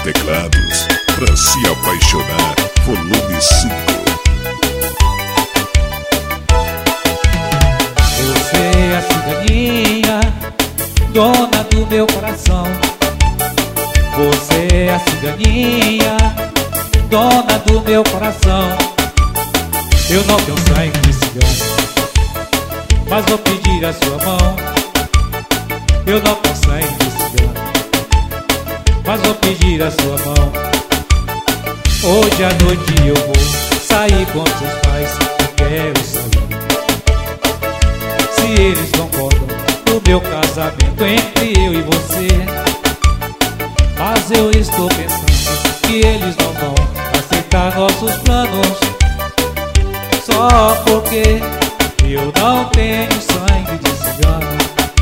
teclados, pra se apaixonar, volume 5. Você é a ciganinha, dona do meu coração. Você é a ciganinha, dona do meu coração. Eu não tenho sangue de cigano, mas vou pedir a sua mão. Eu não tenho sangue de cigano, mas vou pedir a sua mão. Hoje à noite eu vou sair com seus pais. Eu quero saber se eles concordam no meu casamento entre eu e você. Mas eu estou pensando que eles não vão aceitar nossos planos, só porque eu não tenho sangue de cigano.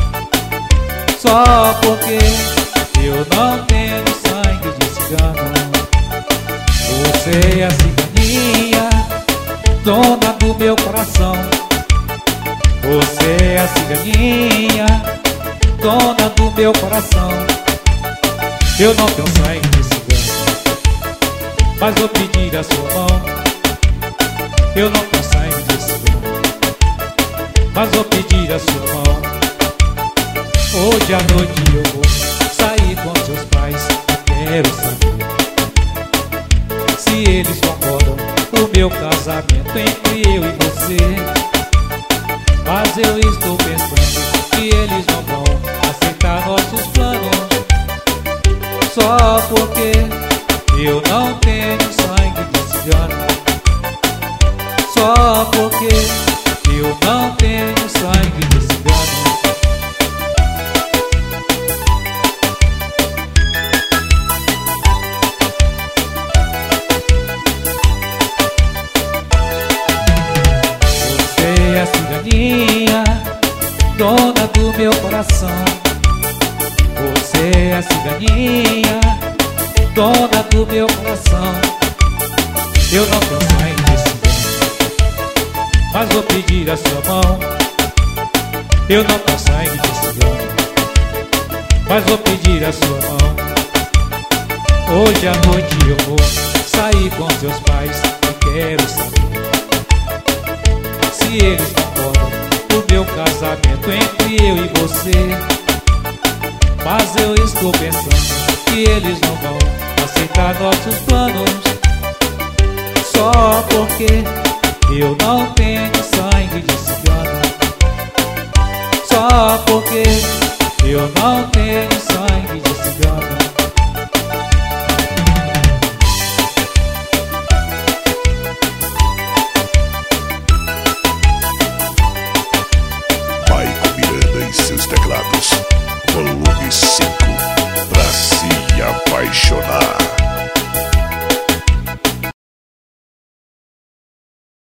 Só porque eu não tenho sangue de cigano. Você é a ciganinha, dona do meu coração. Você é a ciganinha, dona do meu coração. Eu não tenho sangue de cigano, mas vou pedir a sua mão. Eu não tenho sangue de cigano, mas vou pedir a sua mão. Hoje à noite eu vou sair com seus pais. Eu quero saber se eles concordam no meu casamento entre eu e você. Mas eu estou pensando que eles não vão aceitar nossos planos, só porque eu não tenho sangue de cigano. Só porque eu não tenho sangue de cigano. Você é a ciganinha, dona do meu coração. Você é a ciganinha, dona do meu coração. Eu não tenho sangue de cigano, mas vou pedir a sua mão. Eu não tenho sangue de cigano, mas vou pedir a sua mão. Hoje à noite eu vou sair com seus pais. Eu quero saber se eles concordam no meu casamento entre eu e você. Mas eu estou pensando que eles não vão aceitar nossos planos, só porque eu não tenho sangue de cigano. Só porque eu não tenho sangue de cigano. Maico Miranda e seus teclados, volume 5.